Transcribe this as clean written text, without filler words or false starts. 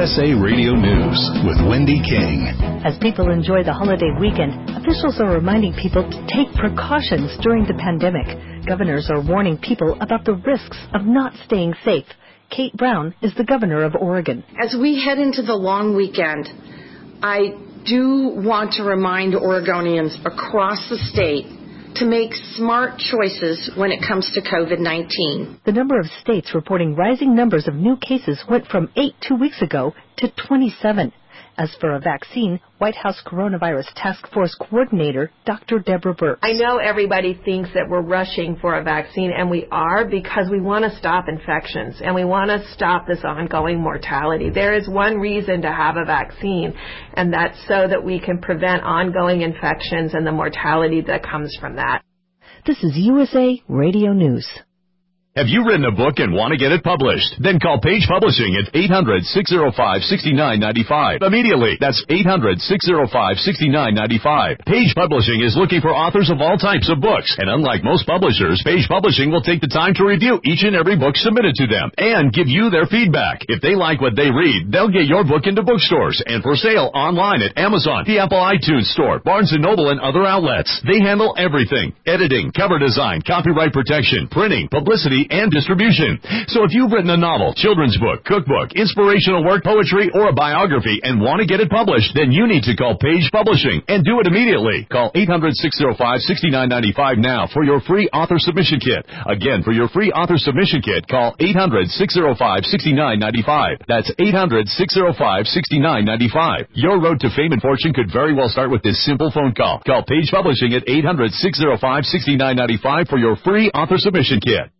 USA Radio News with Wendy King. As people enjoy the holiday weekend, officials are reminding people to take precautions during the pandemic. Governors are warning people about the risks of not staying safe. Kate Brown is the governor of Oregon. As we head into the long weekend, I do want to remind Oregonians across the state to make smart choices when it comes to COVID-19. The number of states reporting rising numbers of new cases went from 8 2 weeks ago to 27. As for a vaccine, White House Coronavirus Task Force Coordinator Dr. Deborah Birx. I know everybody thinks that we're rushing for a vaccine, and we are, because we want to stop infections, and we want to stop this ongoing mortality. There is one reason to have a vaccine, and that's so that we can prevent ongoing infections and the mortality that comes from that. This is USA Radio News. Have you written a book and want to get it published? Then call Page Publishing at 800-605-6995. Immediately. That's 800-605-6995. Page Publishing is looking for authors of all types of books. And unlike most publishers, Page Publishing will take the time to review each and every book submitted to them and give you their feedback. If they like what they read, they'll get your book into bookstores and for sale online at Amazon, the Apple iTunes Store, Barnes & Noble, and other outlets. They handle everything: editing, cover design, copyright protection, printing, publicity, and distribution. So if you've written a novel, children's book, cookbook, inspirational work, poetry, or a biography and want to get it published, then you need to call Page Publishing and do it immediately. Call 800-605-6995 now for your free author submission kit. Again, for your free author submission kit, call 800-605-6995. That's 800-605-6995. Your road to fame and fortune could very well start with this simple phone call. Call Page Publishing at 800-605-6995 for your free author submission kit.